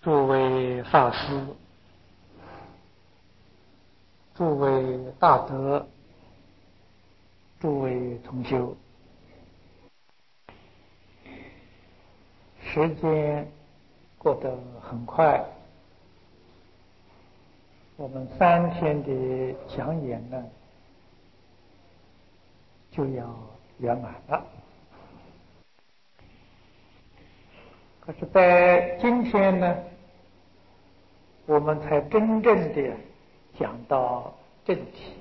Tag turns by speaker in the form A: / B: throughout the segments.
A: 诸位法师，诸位大德，诸位同修，时间过得很快，我们3天的讲演呢就要圆满了。可是在今天呢，我们才真正的讲到正题，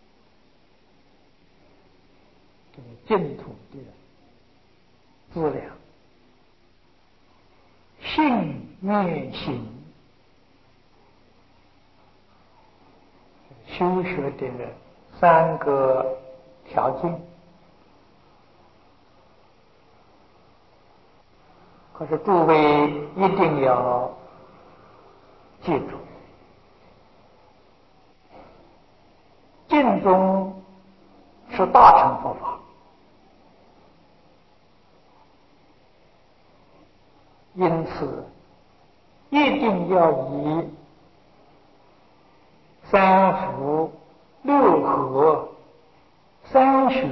A: 这个净土的资粮，信愿行修学的3个条件。可是诸位一定要记住，净宗是大乘佛法，因此一定要以三福、六合、三学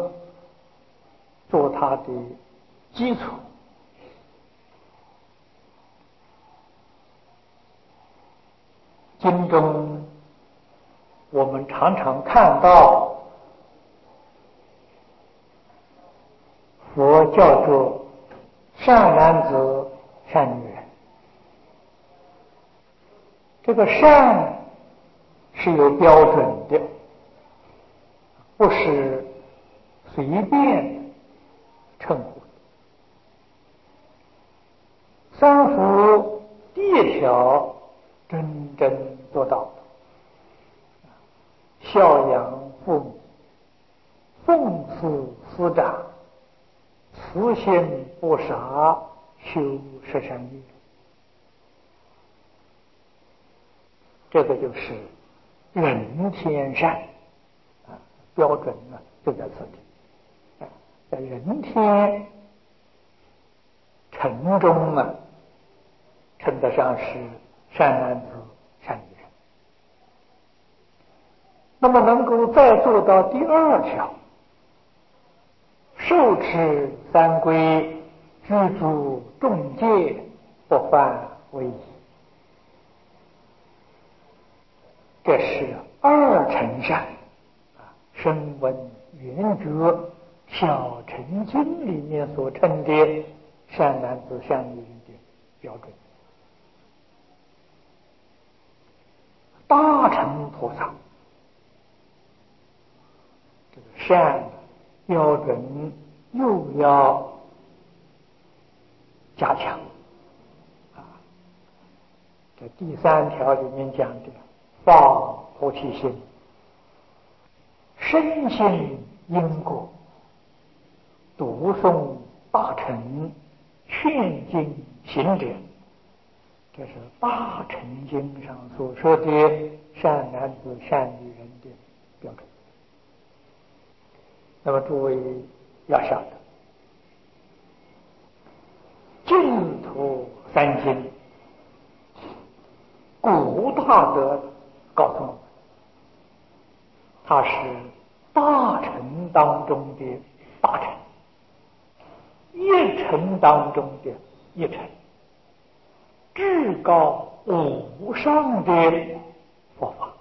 A: 做它的基础。经中我们常常看到佛叫做善男子善女人，这个善是有标准的，不是随便称呼的。三福第一条真正做到的，孝养父母，奉事师长，慈心不杀，修十善业，这个就是人天善标准呢就在这里。在人天城中呢，称得上是善男子善女人。那么能够再做到第2条，受持三规，具足众戒，不犯违仪，这是2乘善声闻缘觉小乘经里面所称的善男子善女人的标准。大乘菩萨这个善标准又要加强这第3条里面讲的发菩提心，深信因果，读诵大乘，劝进行者，这是大乘经上所说的善男子善女人的标准。那么诸位要晓得，净土三经古大德告诉我们，它是大乘当中的大乘，一乘当中的一乘，至高无上的佛法。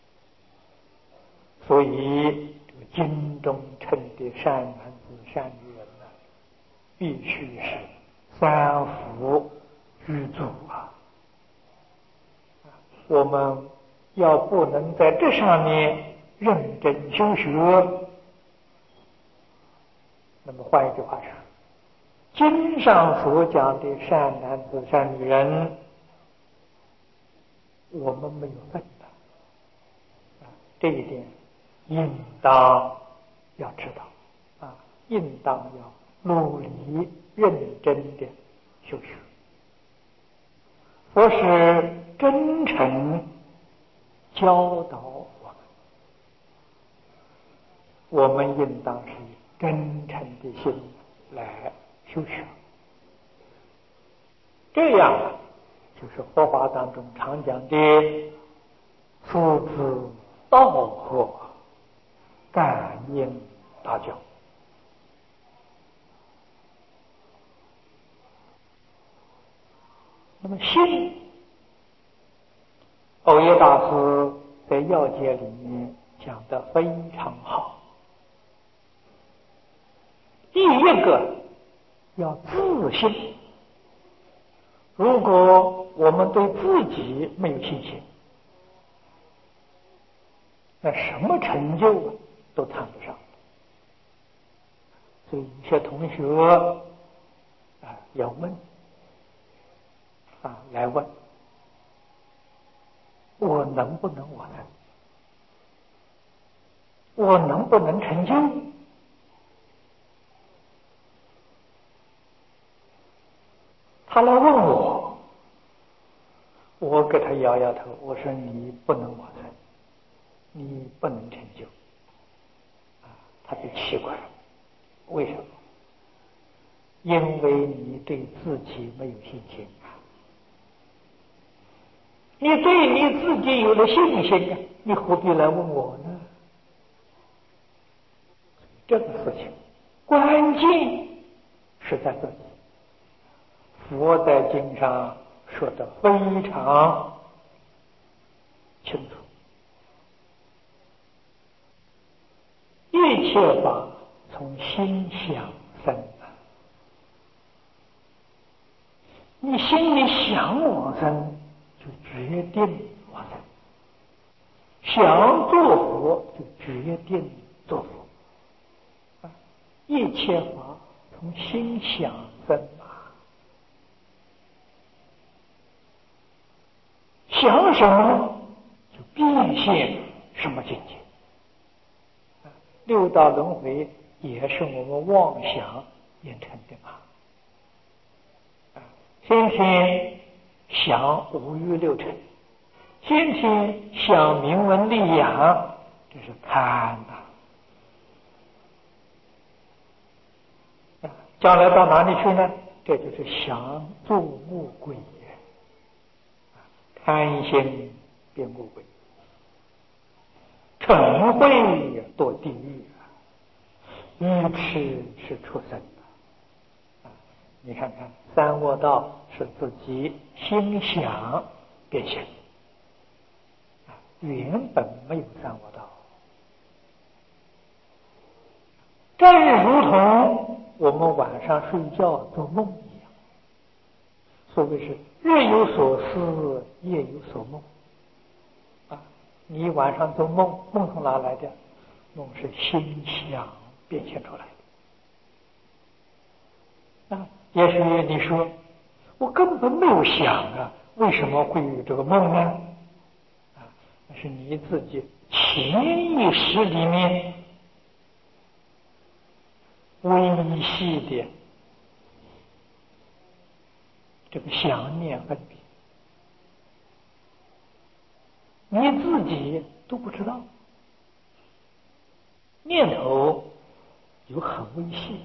A: 所以这个经中称的善男子善女人呢，必须是三福具足我们要不能在这上面认真修学，那么换一句话说，经上所讲的善男子善女人，我们没有份的这一点应当要知道应当要努力认真的修学。佛是真诚教导我们应当是以真诚的心来修学，这样就是佛法当中常讲的四字道合，感应大教。那么心，欧耶大师在要解里面讲得非常好。第一个要自信。如果我们对自己没有信心，那什么成就都谈不上。所以有些同学要问来问我能不能完成，我能不能成就？他来问我，我给他摇摇头，我说你不能完成，你不能成就。他就奇怪了，为什么？因为你对自己没有信心啊！你对你自己有了信心啊，你何必来问我呢？这个事情关键是在这里。佛在经上说得非常清楚，一切法从心想生啊！你心里想往生，就决定往生；想做佛，就决定做佛。一切法从心想生啊！想什么就变现什么境界。六道轮回也是我们妄想演成的嘛。天天想五欲六尘，天天想名闻利养，这是贪呐。将来到哪里去呢？这就是想做恶鬼。贪心变恶鬼，嗔恚堕地狱，愚痴是畜生。你看看三恶道是自己心想变现，原本没有三恶道。正如同我们晚上睡觉做梦一样，所谓是日有所思，夜有所梦。你晚上做梦，梦从哪来的？梦是心想变现出来的。也许你说我根本没有想啊，为什么会有这个梦呢？那是你自己潜意识里面微细的这个想念分别，你自己都不知道。念头有很微细，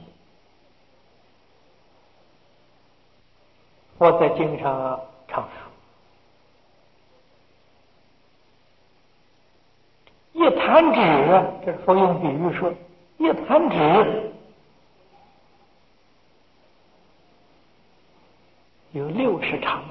A: 佛在经上常说，一弹指，这是佛用比喻说，一弹指有60刹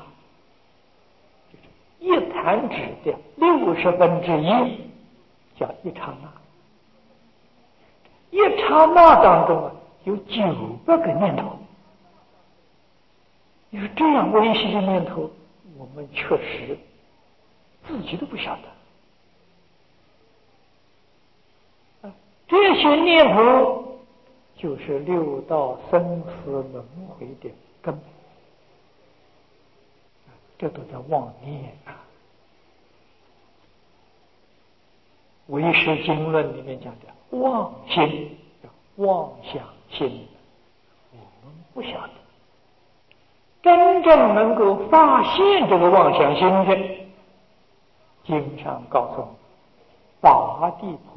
A: 那，一弹指的1/60叫一刹那。一刹那当中有900个念头。你说这样微细的念头，我们确实自己都不晓得。这些念头就是六道生死轮回的根本，这都叫妄念啊。唯识经论里面讲的妄心，妄想心，我们不晓得。真正能够发现这个妄想心的，经上告诉我们，八地菩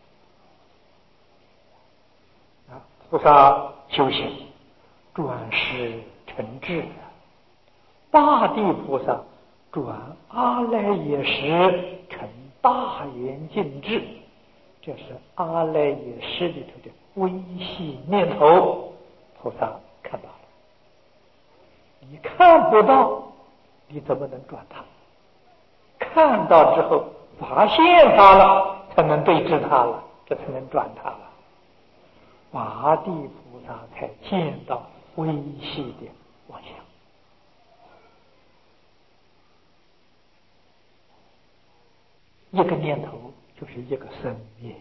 A: 萨菩萨修行转世成智， 大地菩萨转阿赖耶识成大圆净智，这是阿赖耶识里头的微细念头，菩萨看到了。你看不到，你怎么能转它？看到之后发现它了，才能对治它了，这才能转它了。八地菩萨才见到微细的妄想。一个念头就是一个生灭，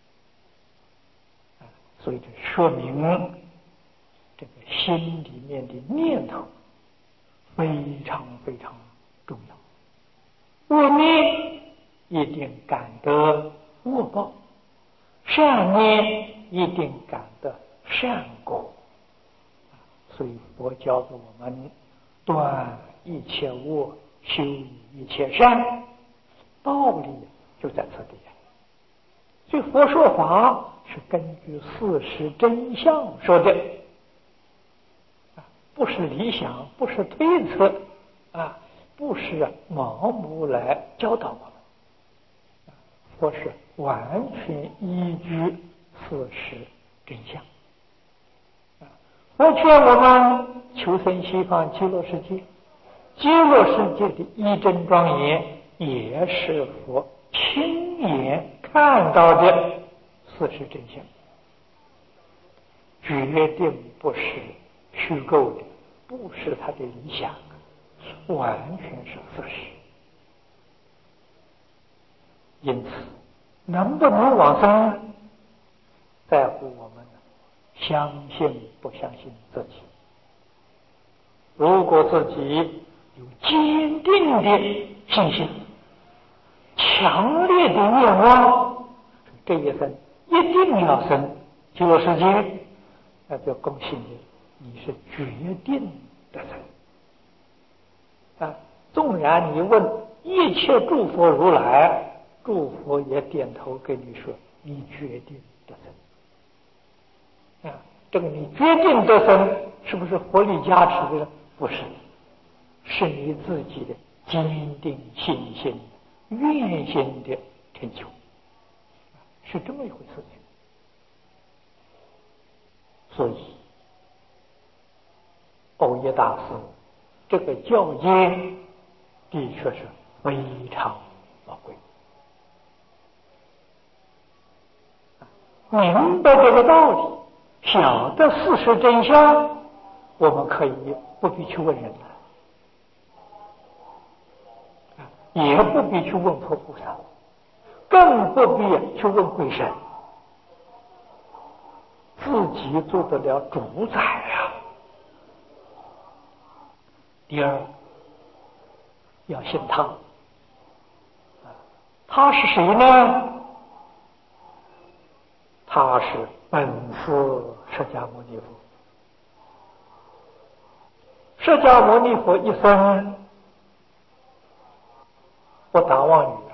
A: 所以这说明这个心里面的念头非常非常重要。恶念一定感得恶报，善念一定感得善果。所以佛教给我们断一切恶，修一切善，道理就在这里。所以佛说法是根据事实真相说的，不是理想，不是推测，不是盲目来教导我们。佛是完全依据事实真相。佛劝我们求生西方极乐世界，极乐世界的一真庄严也是佛亲眼看到的事实真相，决定不是虚构的，不是他的理想，完全是事实。因此能不能往生，在乎我们相信不相信自己。如果自己有坚定的信心，强烈的愿望，这一生一定要生极乐世界，那就恭喜你，你是决定得生。纵然你问一切诸佛如来，诸佛也点头跟你说，你决定得生。这个你决定得生，是不是佛力加持的？不是，是你自己的坚定信心、愿心的成就，是这么一回事情。所以欧耶大师这个教言的确是非常宝贵。明白这个道理，晓得事实真相，我们可以不必去问人了，也不必去问佛菩萨，更不必去问鬼神，自己做得了主宰啊。第二，要信他，他是谁呢？他是本师释迦牟尼佛。释迦牟尼佛一生不打妄语，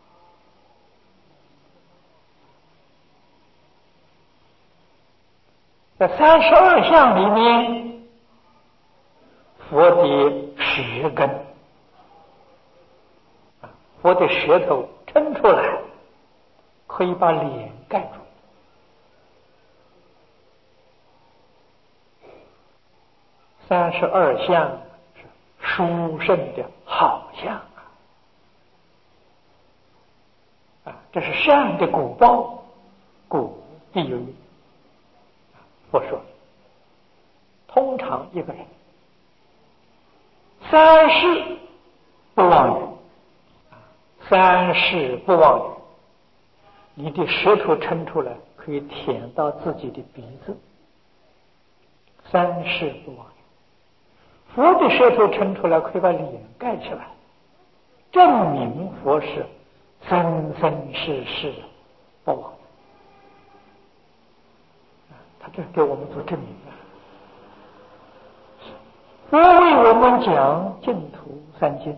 A: 在32相里面，佛的舌根，佛的舌头撑出来，可以把脸盖住。32相是殊胜的好相这是善的果报，果必有因。佛说，通常一个人三世不妄语，三世不妄语，你的舌头撑出来可以舔到自己的鼻子，三世不妄语。佛的舌头撑出来可以把脸盖起来，证明佛是生生世世不妄语。他这给我们做证明佛为我们讲净土三经，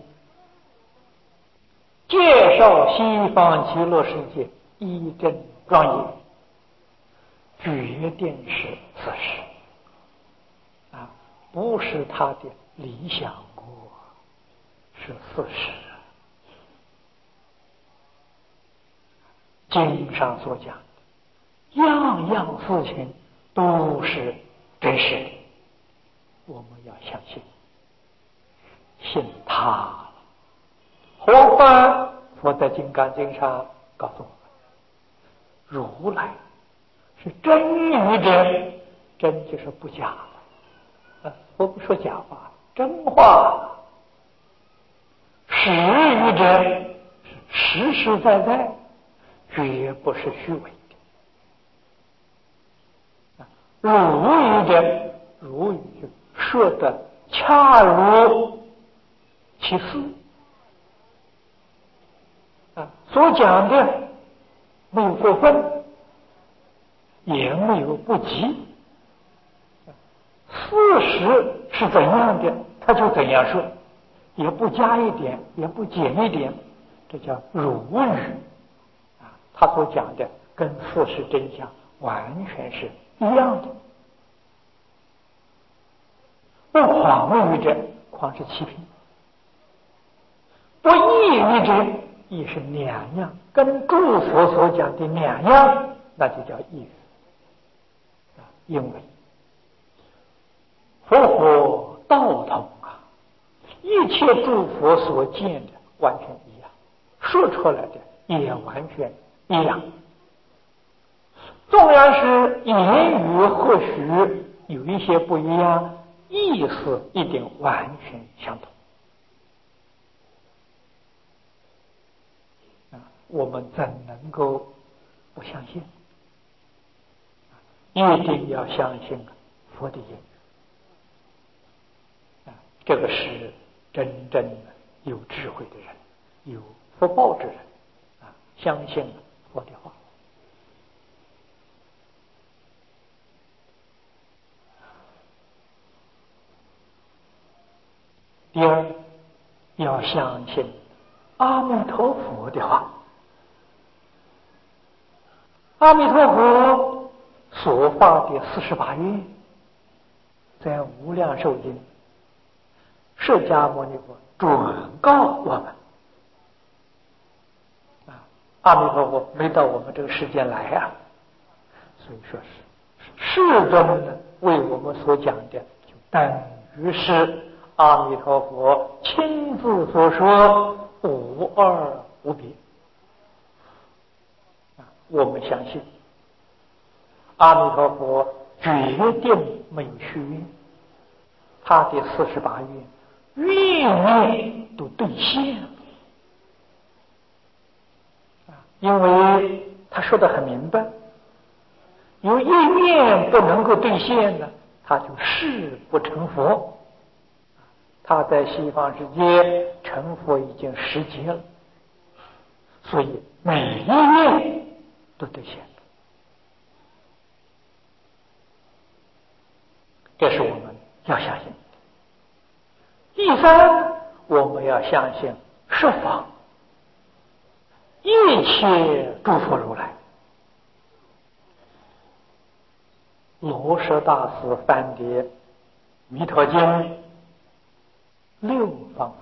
A: 介绍西方极乐世界一真庄严，决定是事实不是他的理想国。 是事实。经上所讲的样样事情都是真实的，我们要相信，信他。何况佛在《金刚经》上告诉我们，如来是真语者，真就是不假的，我不说假话，真话。实语者是实实在在，绝不是虚伪的。如语者，如语说的恰如其事所讲的没有过分，也没有不及，事实是怎样的，他就怎样说，也不加一点，也不减一点，这叫如语他所讲的跟事实真相完全是一样的。不诳语者，诳是欺骗；不异语者，亦是两样，跟诸佛所讲的两样，那就叫异语。因为佛道统一切诸佛所见的完全一样，说出来的也完全一样。纵然是言语或许有一些不一样，意思一定完全相同。我们怎能够不相信？一定要相信佛的言语这个是真正的有智慧的人，有福报之人相信佛的话。第二，要相信阿弥陀佛的话。阿弥陀佛所发的48愿，在无量寿经，释迦牟尼佛转告我们阿弥陀佛没到我们这个世间来所以说是世尊为我们所讲的，就等于是阿弥陀佛亲自所说，无二无别。我们相信阿弥陀佛决定没有虚愿，他的48愿愿都兑现了因为他说得很明白，有一愿不能够兑现呢，他就誓不成佛。他在西方世界成佛已经10劫了，所以每一愿都兑现了。这是我们要相信的。第三，我们要相信十方一切诸佛如来。罗什大师翻的《弥陀经》6方，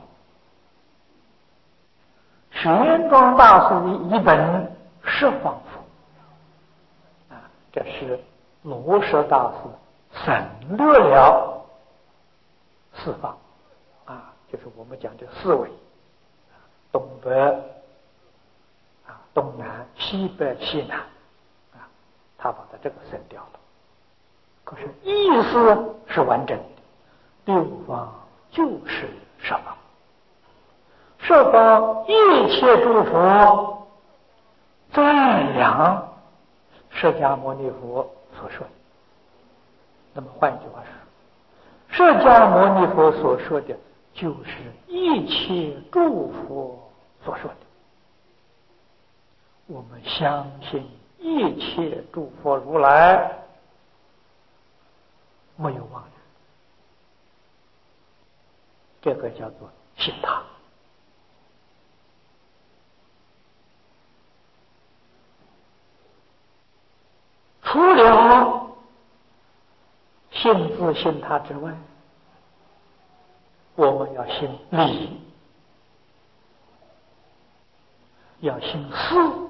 A: 玄奘大师的一本10方佛这是罗什大师省略了4方就是我们讲的4维，东北东南西北西南他把它这个省掉了，可是意思是完整的。6方就是十方，十方一切诸佛赞扬释迦牟尼佛所说的。那么换一句话说，释迦牟尼佛所说的就是一切诸佛所说的。我们相信一切诸佛如来没有妄语，这个叫做信他。除了信自信他之外，我们要信理。 要行四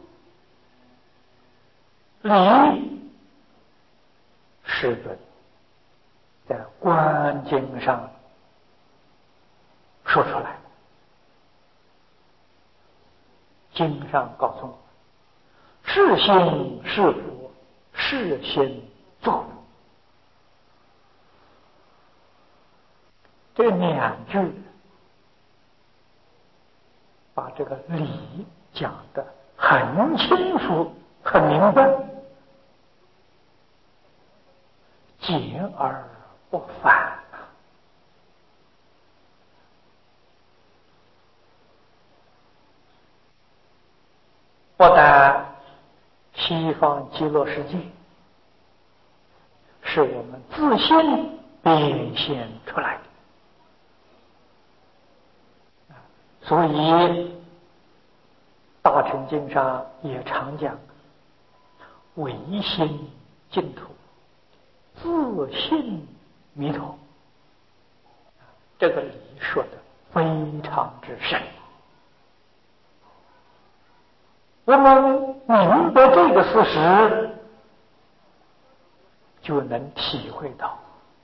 A: 礼，世尊在观经上说出来，经上告诉我们：是心是佛，是心作佛。这两句把这个理讲得很清楚、很明白，简而不繁。不但西方极乐世界是我们自心变现出来的，所以大乘经上也常讲唯心净土，自性弥陀。这个理说的非常之深，我们明白这个事实，就能体会到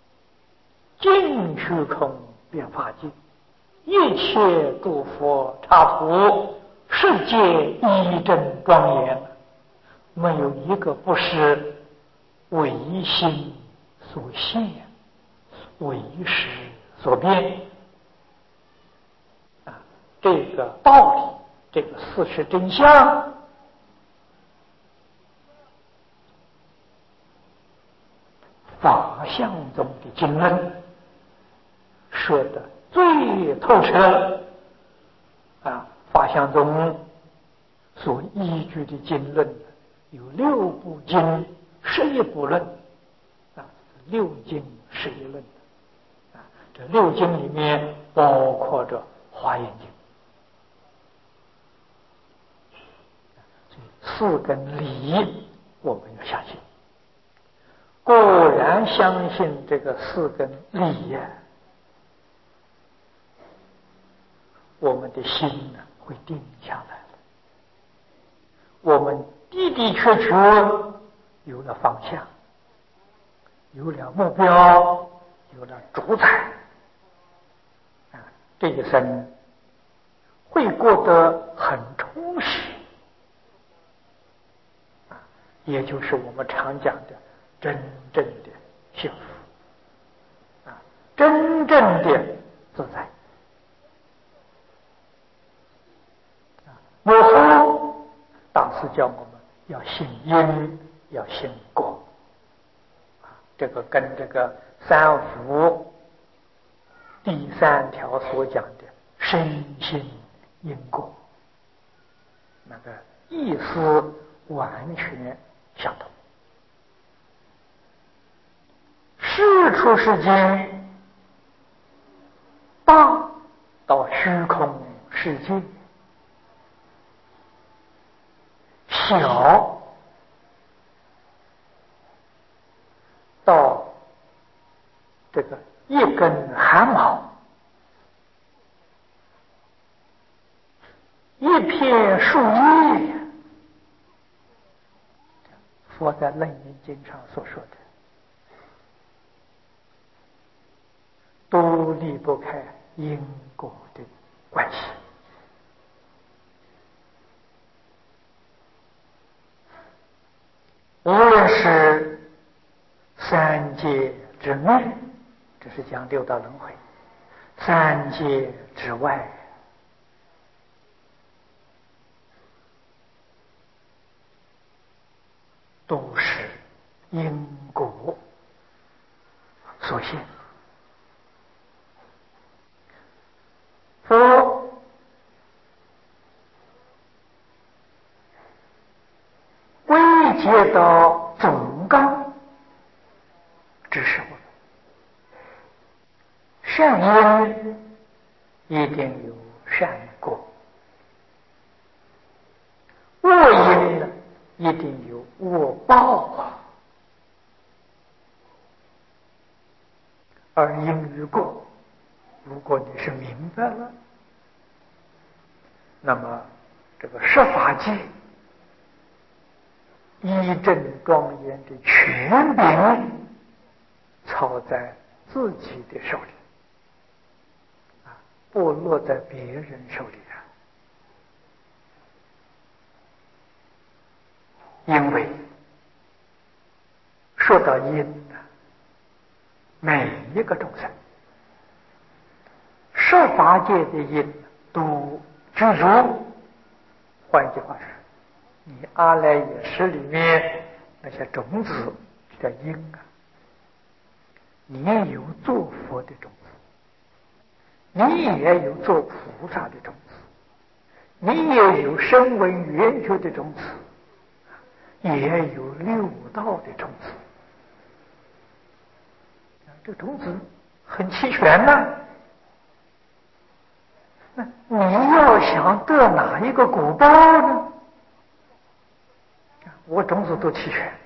A: 尽虚空遍法界，一切诸佛刹土，世界一真庄严，没有一个不是唯心所现，唯识所变。这个道理，这个事实真相，法相中的经论说的最透彻法相中所依据的经论有6部经11部论6经11论这6经里面包括着华严经。四根理我们要相信，果然相信这个四根理我们的心呢会定下来了，我们的的确确有了方向，有了目标，有了主宰这一生会过得很充实，也就是我们常讲的真正的幸福真正的自在。母后大师教我们要信因，要信果这个跟这个三福第3条所讲的深信因果那个意思完全相同。事出世间，大到虚空世界，小到这个一根汗毛，一片树叶，佛在楞严经上所说的，都离不开因果的关系。无论是三界之内，这是讲六道轮回；三界之外，都是因果所现。佛归结到总纲，指示我们善因一定有善果，恶因呢一定有恶报而因与果，如果你是明白了，那么这个十法界义正庄严的权柄操在自己的手里，不落在别人手里啊。因为说到因呢，每一个众生十法界的因都具足。换句话说，你阿赖耶识里面那些种子叫因啊，你也有做佛的种子，你也有做菩萨的种子，你也有声闻缘觉的种子，也有六道的种子。这种子很齐全呐。那你要想得哪一个果报呢？我种子都齐全。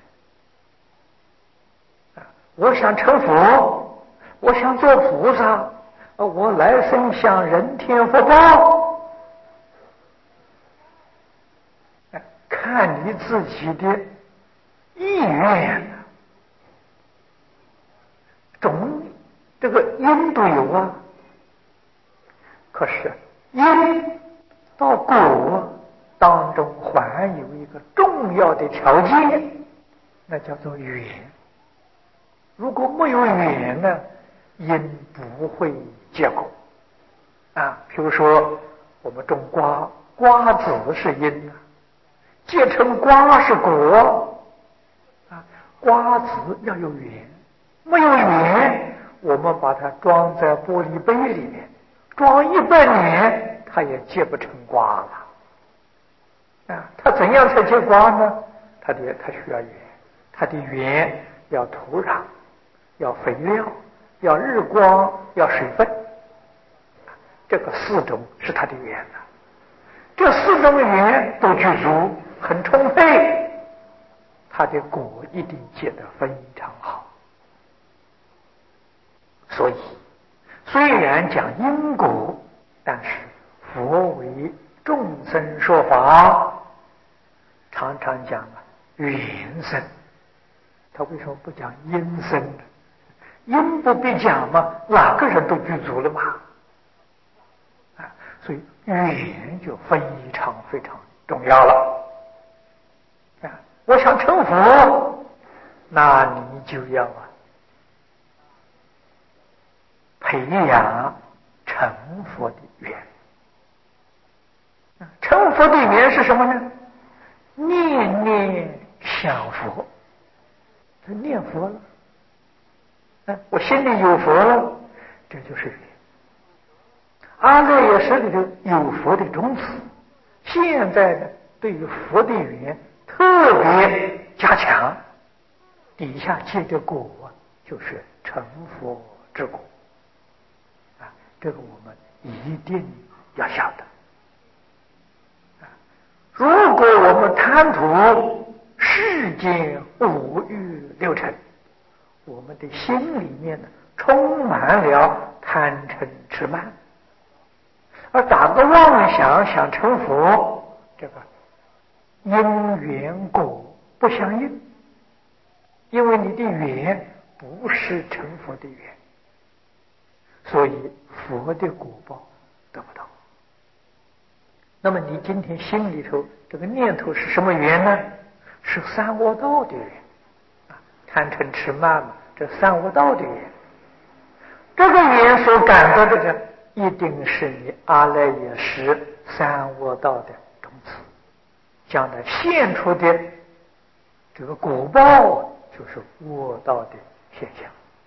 A: 我想成佛，我想做菩萨，我来生享人天福报，看你自己的意愿。这个因都有啊，可是因到果当中还有一个重要的条件，那叫做缘。如果没有缘呢，因不会结果啊。比如说我们种瓜，瓜子是因啊，结成瓜是果啊。瓜子要有缘，没有缘，我们把它装在玻璃杯里面，装100年，它也结不成瓜了啊。它怎样才结瓜呢？它需要缘，它的缘要土壤，要肥料，要日光，要水分，这个4种是它的缘啊。这4种缘都具足，很充沛，它的果一定结得非常好。所以虽然讲因果，但是佛为众生说法，常常讲缘生。他为什么不讲因生呢？因不必讲吗？哪个人都具足了嘛。所以缘就非常非常重要了。我想成佛，那你就要培养成佛的缘。成佛的缘是什么呢？念念想佛，他念佛了，我心里有佛了，这就是缘。阿赖耶识里头有佛的种子，现在呢，对于佛的缘特别加强，底下结的果就是成佛之果啊。这个我们一定要晓得。如果我们贪图世间5欲6尘，我们的心里面呢充满了贪嗔痴慢，而打个妄想想成佛，这个因缘果不相应，因为你的缘不是成佛的缘，所以佛的果报得不到。那么你今天心里头这个念头是什么缘呢？是三恶道的缘啊，贪嗔痴慢嘛，这三恶道的缘。这个缘所感到的一定是你阿赖耶识三恶道的种子，将来现出的这个果报就是恶道的现象。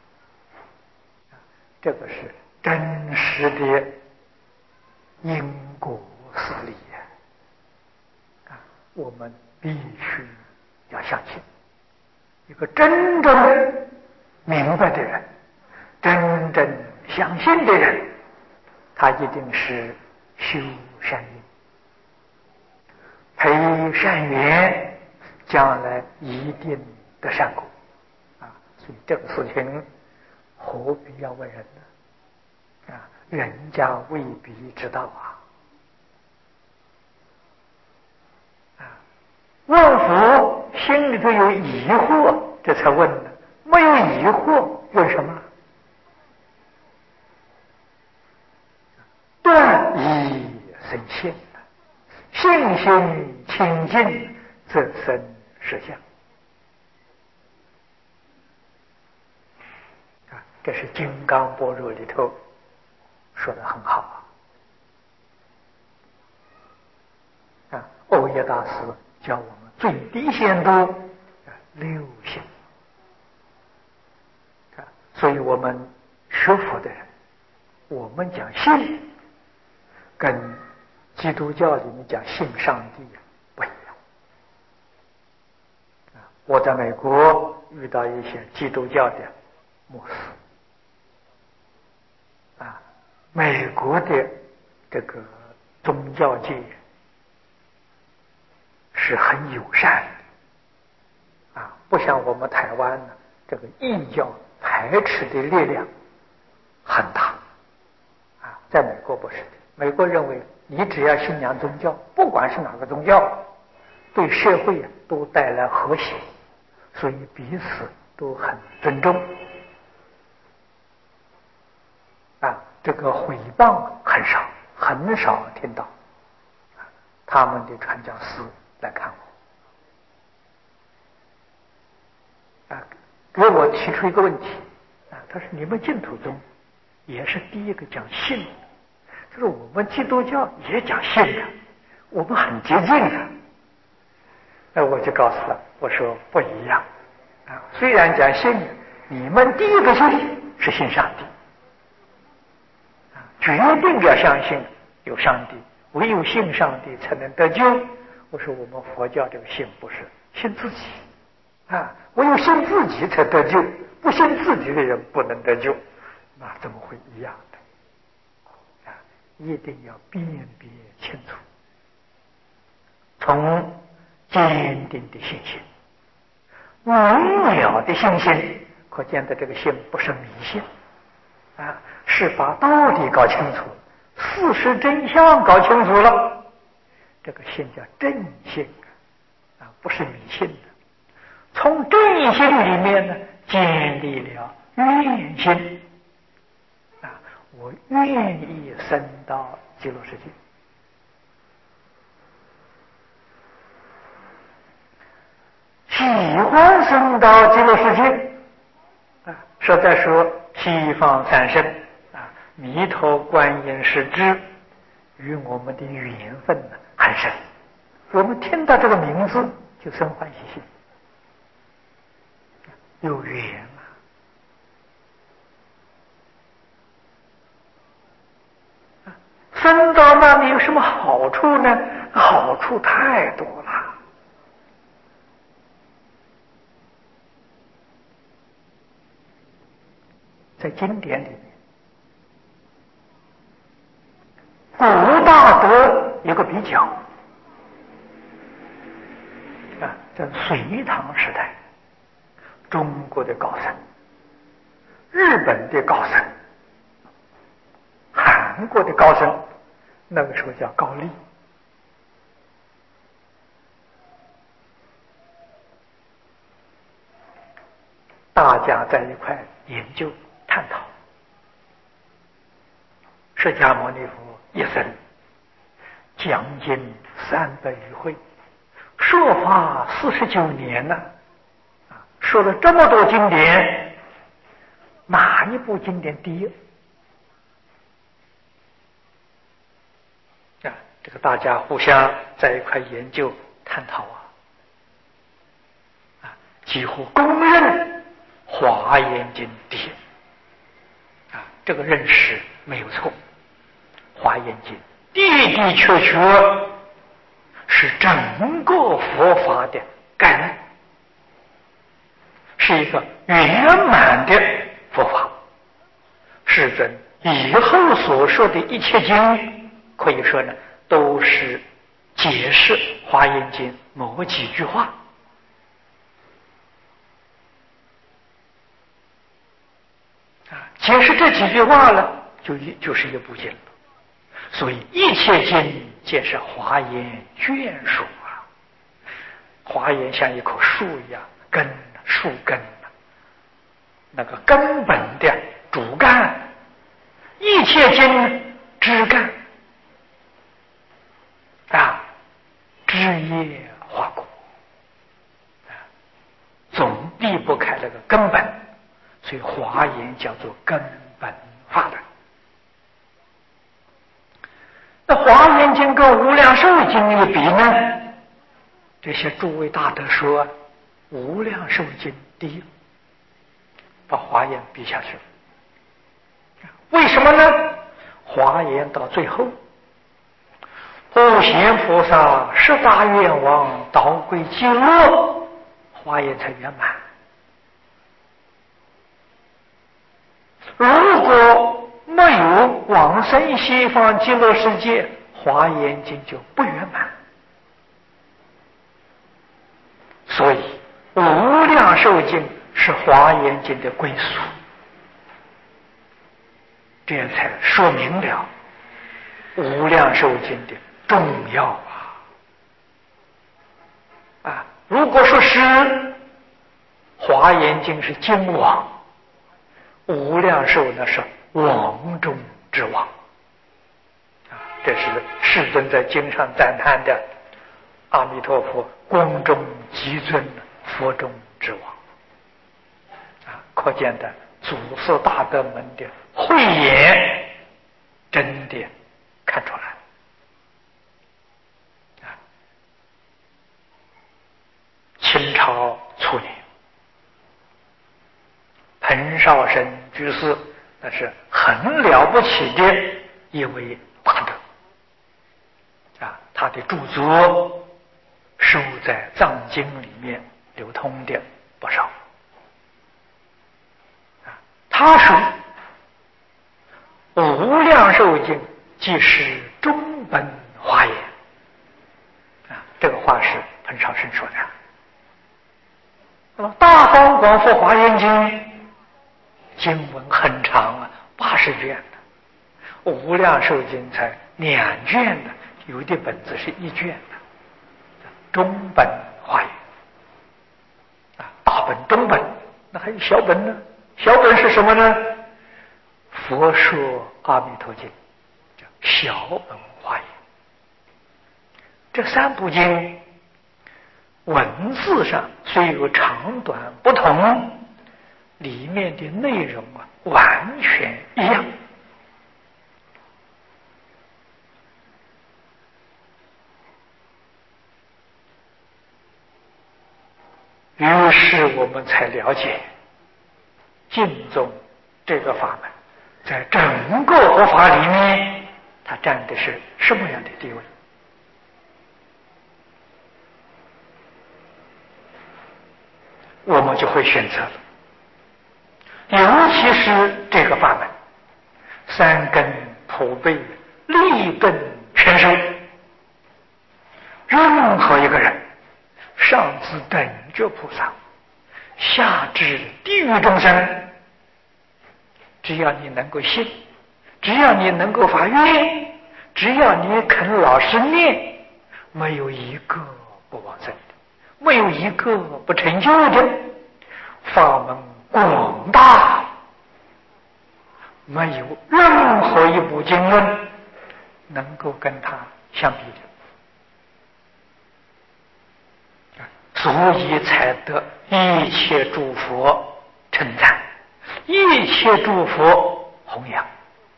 A: 这个是真实的因果实理啊！我们必须要相信，一个真正明白的人，真正相信的人，他一定是修善因，培善缘，将来一定得善果啊！所以这个事情何必要问人呢？人家未必知道啊。 问佛心里头有疑惑，这才问的。没有疑惑，问什么？断疑生信，信心清净，则生实相。这是《金刚般若》里头说的很好啊！欧耶大师教我们最低限度六信啊，所以我们学佛的人，我们讲信，跟基督教里面讲信上帝不一样啊！我在美国遇到一些基督教的牧师。美国的这个宗教界是很友善的不像我们台湾呢，这个异教排斥的力量很大在美国不是的，美国认为你只要信仰宗教，不管是哪个宗教，对社会都带来和谐，所以彼此都很尊重这个诽谤很少听到他们的传教士来看我给我提出一个问题他说你们净土宗也是第一个讲信，他说我们基督教也讲信我们很接近我就告诉他，我说不一样虽然讲信，你们第一个信是信上帝决定要相信有上帝，唯有信上帝才能得救。我说我们佛教这个信不是信自己唯有信自己才得救，不信自己的人不能得救，那怎么会一样的一定要辨别清楚，从坚定的信心，明了的信心，可见的这个信不是迷信是把道理搞清楚，事实真相搞清楚了，这个信叫正信不是迷信的。从正信里面呢，建立了愿心我愿意升到极乐世界。喜欢升到极乐世界实在说西方三圣弥陀观音是知与我们的缘分很深，我们听到这个名字就生欢喜心，有缘升到那里有什么好处呢？好处太多了。在经典里面，古大德有个比较在隋唐时代，中国的高僧、日本的高僧、韩国的高僧，那个时候叫高丽，大家在一块研究探讨。释迦牟尼佛一生将近300余会，说法49年了说了这么多经典，哪一部经典第一这个大家互相在一块研究探讨几乎公认华严经第一这个认识没有错。华严经的的确确是整个佛法的根，是一个圆满的佛法。世尊以后所说的一切经，可以说呢都是解释华严经某几句话解释这几句话了，就是一部经了。所以一切经皆是华严眷属华严像一棵树一样，树根，那个根本的主干，一切经枝干啊，枝叶花果，总离不开那个根本，所以华严叫做根本法门。那华严经跟无量寿经一比呢？这些诸位大德说，无量寿经第一，把华严比下去了。为什么呢？华严到最后，普贤菩萨十大愿望导归极乐，华严才圆满。如果没有往生西方极乐世界，华严经就不圆满。所以无量寿经是华严经的归宿，这样才说明了无量寿经的重要啊！如果说是华严经是经王，无量寿呢是王中之王啊！这是世尊在经上赞叹的阿弥陀佛光中极尊，佛中之王啊！可见的祖师大德们的慧眼真的看出来啊！清朝初年，彭绍生居士那是很了不起的一位大德啊！他的著作收在藏经里面流通的不少啊。他说无量寿经即是中本华严啊，这个话是彭绍生说的。大方广佛华严经经文很长啊，80卷的，无量寿经才2卷的，有的本子是1卷的。中本华严啊，大本中本，那还有小本呢？小本是什么呢？佛说阿弥陀经叫小本华严。这3部经文字上虽有长短不同，里面的内容完全一样。于是我们才了解净宗这个法门在整个佛法里面它占的是什么样的地位。我们就会选择了，尤其是这个法门3根普被，立根全收，任何一个人上至等觉菩萨，下至地狱众生，只要你能够信，只要你能够发愿，只要你肯老实念，没有一个不往生的，没有一个不成就的。法门广大，没有任何一部经论能够跟它相比的，所以才得一切诸佛称赞，一切诸佛弘扬。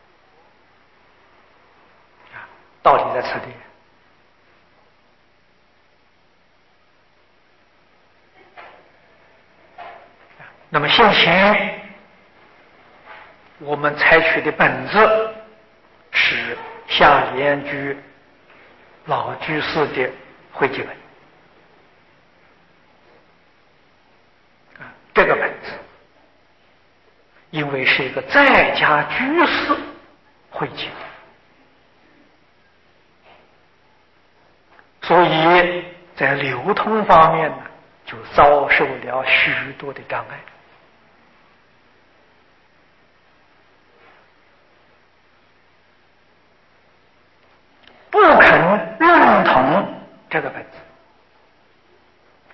A: 道理在此地。那么现前我们采取的本子是下莲居老居士的汇集本这个本子因为是一个在家居士汇集的，所以在流通方面呢就遭受了许多的障碍。不肯认同这个本子，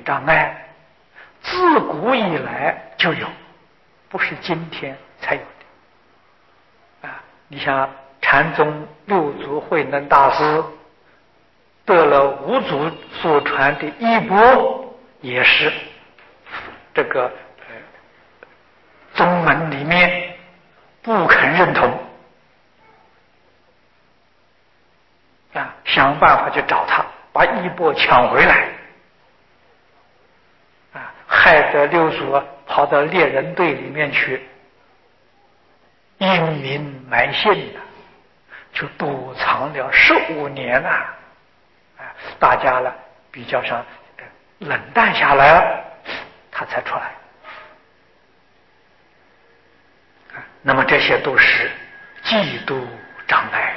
A: 障碍，自古以来就有，不是今天才有的。你像禅宗六祖慧能大师得了五祖所传的衣钵，也是这个宗门里面不肯认同，想办法去找他，把衣钵抢回来，害得六祖跑到猎人队里面去隐名埋姓就躲藏了15年大家比较上冷淡下来了，他才出来。那么这些都是嫉妒障碍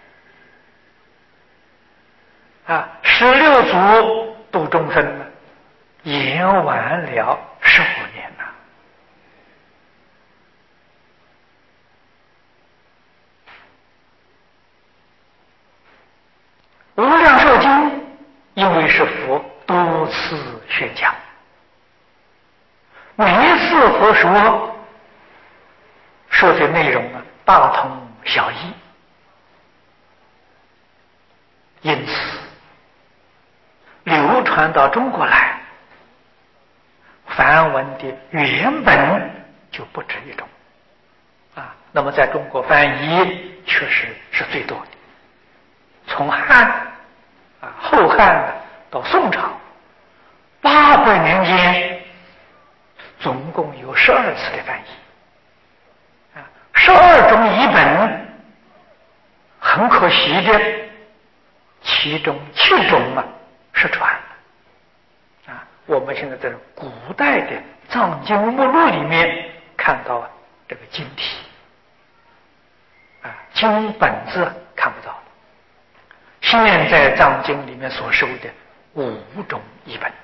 A: 16祖度众生延晚了15年无量寿经因为是佛多次宣讲，每一次佛说的内容大同小异，因此流传到中国来，梵文的原本就不止一种那么在中国翻译确实是最多的，从汉后汉到宋朝800年间总共有12次的翻译12种译本，很可惜的其中7种失传我们现在在古代的藏经目录里面看到这个经体经本子看不到，现在藏经里面所收的5种译本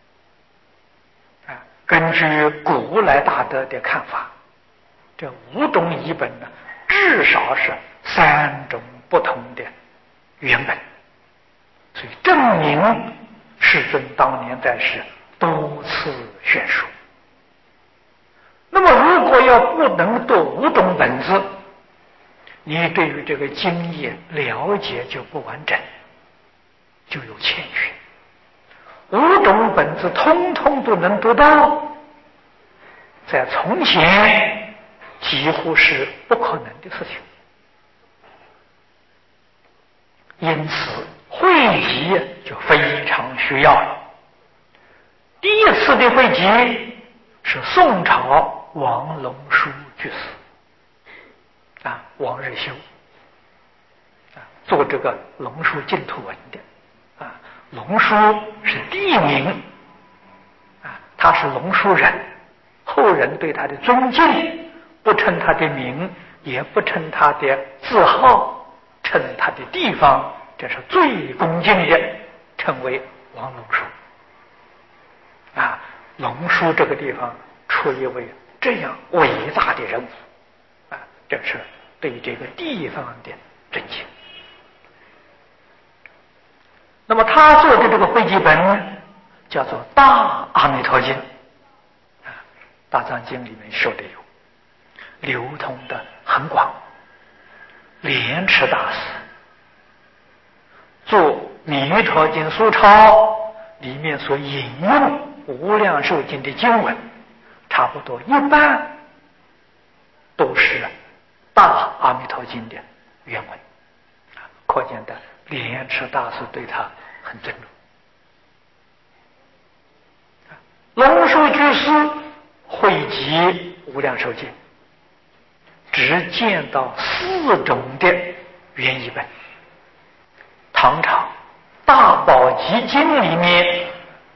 A: 根据古来大德的看法，这5种译本至少是3种不同的原本，所以证明世尊当年在世多次宣说。那么如果要不能读5种本子，你对于这个经义了解就不完整，就有欠缺。5种本子通通都能读到，在从前几乎是不可能的事情。因此汇集就非常需要了。第一次的汇集是宋朝王龙书居士王日修做这个龙书净土文的龙书是地名他是龙书人，后人对他的尊敬不称他的名，也不称他的字号，称他的地方，这是最恭敬的，称为王龙书龙书这个地方出一位这样伟大的人物这是对这个地方的尊敬。那么他做的这个汇集本叫做《大阿弥陀经》大藏经里面说的有，流通的很广。莲池大师做《弥陀经》疏钞里面所引用无量寿经的经文，差不多一半都是大阿弥陀经的原文可见的莲池大师对他很尊重。龙树居士汇集无量寿经，只见到4种的原译本。唐朝大宝积经里面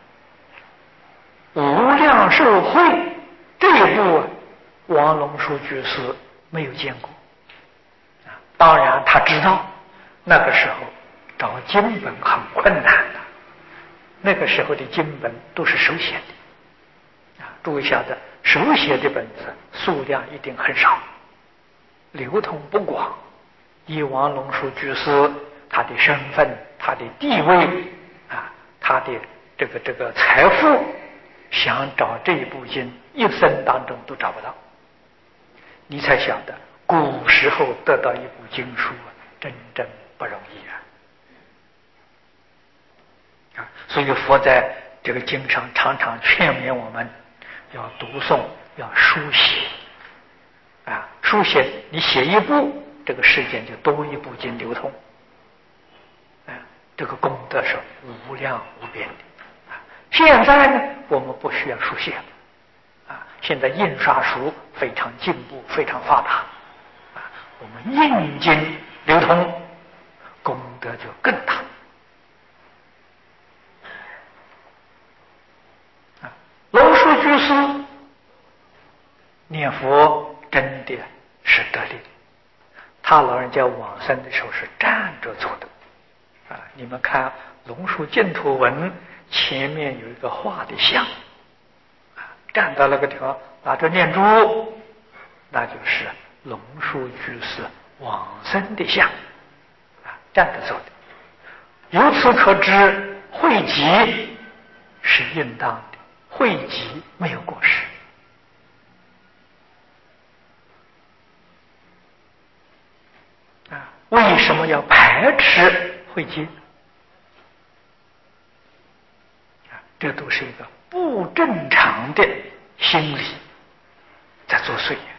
A: 无量寿会这一部王龙树居士没有见过当然他知道那个时候找经本很困难的，那个时候的经本都是手写的注意一下的，手写的本子数量一定很少，流通不广。以王龙树居士他的身份，他的地位他的这个财富，想找这一部经，一生当中都找不到。你才晓得，古时候得到一部经书真正不容易啊！所以佛在这个经上常常劝勉我们要读诵，要书写啊！书写，你写一部，这个世间就多一部经流通啊！这个功德是无量无边的啊！现在呢，我们不需要书写了啊！现在印刷术非常进步，非常发达啊！我们印经流通，功德就更大啊！龙树居士念佛真的是得力，他老人家往生的时候是站着做的啊！你们看《龙树净土文》前面有一个画的像啊，站到那个地方拿着念珠，那就是龙树居士往生的像啊，站着做的。由此可知，汇集是应当的，汇集没有过失啊。为什么要排斥汇集啊？这都是一个不正常的心理在作祟。